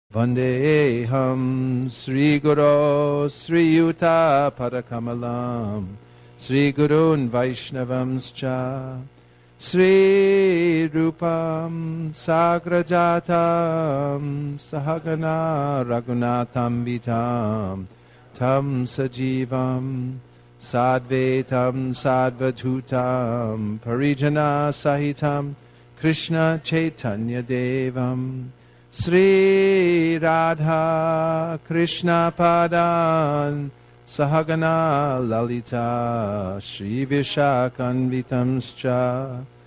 Vandeham Sri Guru Sri Yuta Padakamalam Sri Gurun Vaishnavamscha Sri Rupam Sagrajatam Sahagana Raghunatham Vitam Tam Sajivam Sadvetam Sadvatutam Parijana Sahitam Krishna Chaitanya Devam Sri Radha Krishna Padan Sahagana Lalita Shri Vishakanvitamscha